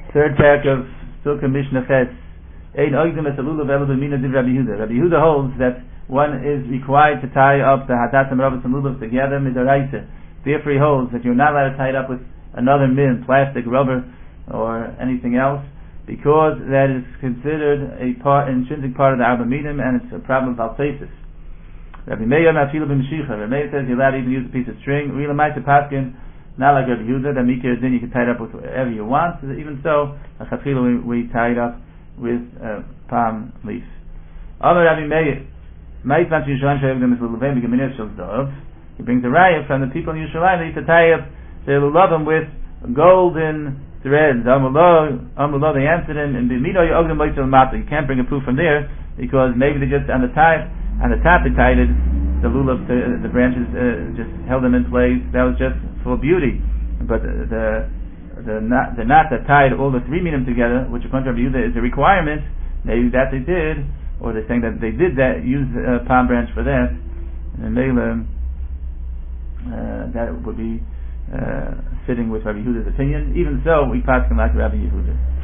Third parak of Sukkah Mishnah Ches. Ein oigdim es alulav elu b'mina div Rabbi Yehuda. Rabbi Yehuda holds that one is required to tie up the hadas and rabbis and lulav together midoraisa. Therefore he holds that you're not allowed to tie it up with another min, plastic, rubber, or anything else, because that is considered an intrinsic part of the Arba Minim, and it's a problem of altesis. Rabbi Meir Mafilu b'Meshicha. Rabbi Meir says you're allowed to even use a piece of string. Rila Ma'aseh Paskin, not like Rabbi Yehuda, that Mikir Din you can tie it up with whatever you want. Even so, Achatchila we tie it up with palm leaf. Other Rabbi Meir, Ma'itman Yishalayim Shayavdim is Lulaveim B'Geminir Shel Dov. He brings a raya from the people in Yerushalayim. They used to tie up their lulavim with golden threads. Amullah, they answered him, and you can't bring a proof from there, because maybe they just on the top they tied it, the lulav, the branches just held them in place. That was just for beauty. But the knot that tied all the three minim together, which according to Rabbi Yehuda is a requirement, maybe that they did, or they're saying that they did that, use a palm branch for that, and that would be fitting with Rabbi Yehuda's opinion. Even so, we pass him like Rabbi Yehuda.